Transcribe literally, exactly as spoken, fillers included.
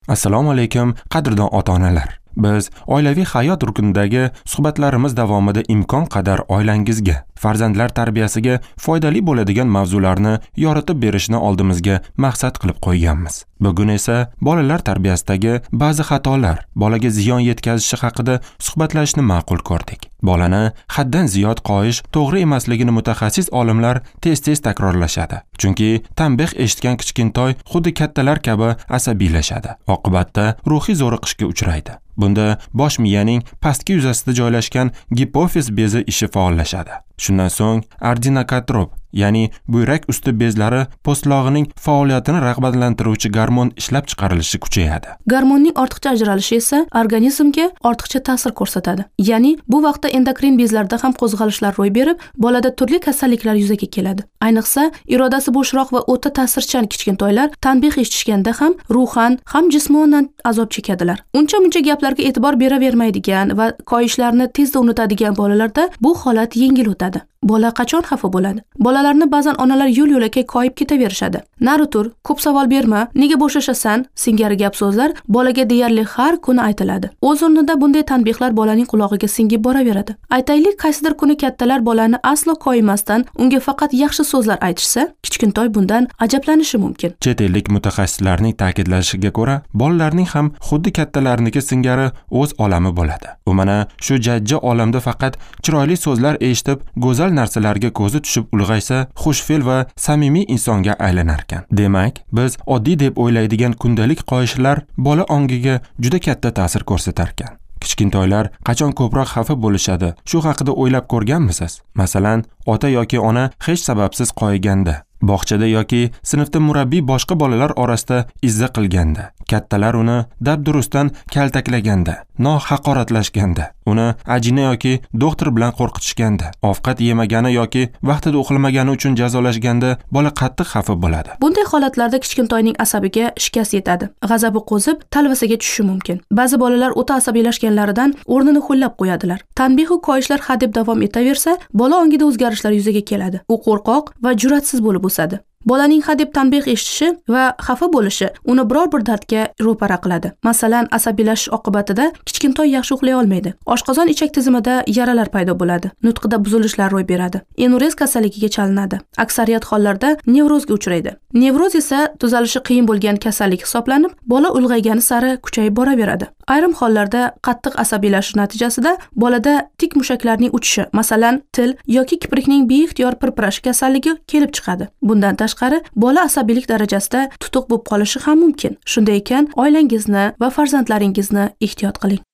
Assalomu alaykum, qadrdon ota-onalar. Biz oilaviy hayot rukunidagi suhbatlarimiz davomida imkon qadar oilangizga, farzandlar tarbiyasiga foydali bo'ladigan mavzularni yoritib berishni oldimizga maqsad qilib qo'yganmiz. Bugun esa bolalar tarbiyasidagi ba'zi xatolar bolaga ziyon yetkazishi haqida suhbatlashishni ma'qul ko'rdik. Bolani haddan ziyod qo'yish to'g'ri emasligini mutaxassis olimlar tez-tez takrorlashadi. Chunki tanbeh eshitgan kichkintoy xuddi kattalar kabi asabiylashadi. Oqibatda ruhiy zo'riqishga uchraydi. Bunda bosh miyaning pastki yuzasida joylashgan gipofiz bezi ishi faollashadi. Shundan so'ng adrenokortik, ya'ni buyrak usti bezlari postlog'ining faoliyatini rag'batlantiruvchi gormon ishlab chiqarilishi kuchayadi. Gormonning ortiqcha ajralishi esa organizmga ortiqcha ta'sir ko'rsatadi. Ya'ni bu vaqtda endokrin bezlarda ham qo'zg'alishlar ro'y berib, bolada turli kasalliklar yuzaga keladi. Ayniqsa, irodasi bo'shroq va o'ta ta'sirchan kichkintoylar tanbeh eshitishganda ham ruhan, ham jismonan azob chekadilar. Uncha-muncha gaplarga e'tibor beravermaydigan va qo'yishlarni tezda unutadigan bolalarda bu holat yengil o'tadi. Bola qachon xafa bo'ladi? Bolalarni ba'zan onalar yo'l-yo'lakay qo'yib ketaverishadi. Nari tur, ko'p savol berma, nega bo'shashasan? Singari gap so'zlar bolaga deyarli har kuni aytiladi. O'z o'rnida bunday tanbehlar bolaning qulog'iga singib boraveradi. Aytaylik, qaysidir kuni kattalar bolani aslo qo'ymasdan unga faqat yaxshi so'zlar aytishsa, kichkintoy bundan ajablanishi mumkin. Chet ellik mutaxassislarning ta'kidlashiga ko'ra, bolalarning ham xuddi kattalarniki singari o'z olami bo'ladi. U mana shu jajji olamda faqat chiroyli so'zlar eshitib, go'zal narsalarga ko'zi tushib ulg'aysa, xushfe'l va samimiy insonga aylanar ekan. Demak, biz oddiy deb o'ylaydigan kundalik qo'yishlar bola ongiga juda katta ta'sir ko'rsatar ekan. Kichkintoylar qachon ko'proq xafa bo'lishadi? Shu haqida o'ylab ko'rganmisiz? Masalan, ota yoki ona hech sababsiz qo'yganda, bog'chada yoki sinfda murabbiy boshqa bolalar orasida izza qilganda, kattalar uni dabdurustdan kaltaklaganda, nohaqoratlashganda, uni ajina yoki doktor bilan qo'rqitishganda, ovqat yemagani yoki vaqtida uxlamagani uchun jazolashganda bola qattiq xafa bo'ladi. Bunday holatlarda kichkintoyning asabiga shikast yetadi. G'azabi qo'zib, talvasaga tushishi mumkin. Ba'zi bolalar o'ta asabiylashganlaridan o'rnini ho'llab qo'yadilar. Tanbeh va qo'yishlar hadeb davom etaversa, bola ongida o'zgarishlar yuzaga keladi. U qo'rqoq va jur'atsiz bo'lib o'sadi. Bolaning hadeb tanbeh eshitishi va xafa bo'lishi uni biror bir dardga ro'para qiladi. Masalan, asabiylashish oqibatida kichkintoy yaxshi uxlay olmaydi. Oshqozon ichak tizimida yaralar paydo bo'ladi. Nutqida buzilishlar ro'y beradi. Enurez kasalligiga chalinadi. Aksariyat hollarda nevrozga uchraydi. Nevroz esa tuzalishi qiyin bo'lgan kasallik hisoblanib, bola ulg'aygani sari kuchayib boraveradi. Ayrim hollarda qattiq asabiylashish natijasida bolada tik mushaklarning uchishi, masalan, til yoki kiprikning beixtiyor pirpirashi kasalligi kelib chiqadi. Bundan tashqari, bola asabiylik darajasida tutuq bo'lib qolishi ham mumkin. Shunday ekan, oilangizni va farzandlaringizni ehtiyot qiling.